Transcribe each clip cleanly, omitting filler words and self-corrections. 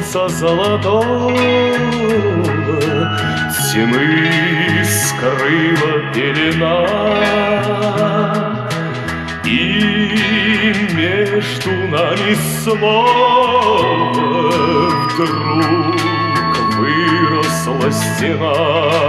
солнца золотого тьмы скрыла пелена, и между нами снова вдруг выросла стена.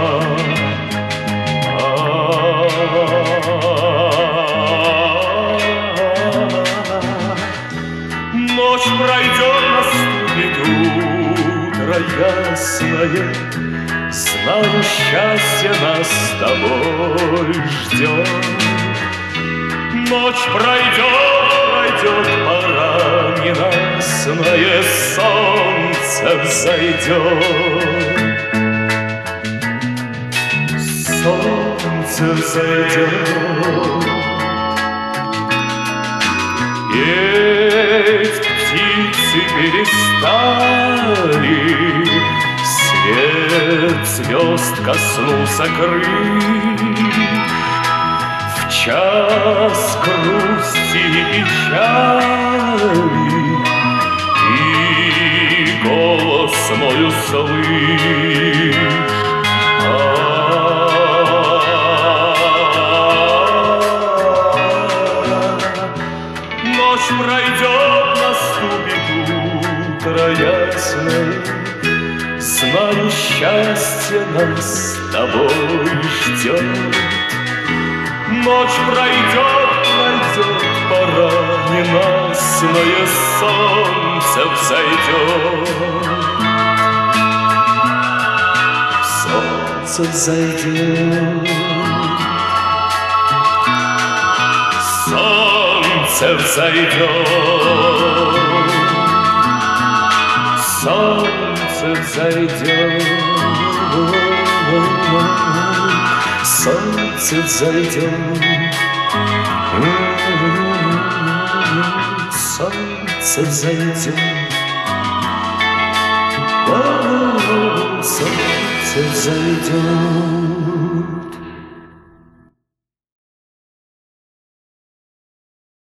Ночь пройдет, наступит утро ясное, знаю, счастье нас с тобой ждет. Ночь пройдет, пора ненастное, солнце взойдет. Солнце взойдет. Петь птицы перестали, свет звезд коснулся крыль. В час грусти и печали и голос мой услышь. Ночь пройдет, наступит утро ясное, знаю, счастье нас с тобой ждет. Ночь пройдет, пора ненастное, солнце взойдет. Солнце взойдет. Солнце взойдет. Солнце взойдет. Солнце взойдет. Солнце взойдет. Солнце взойдет.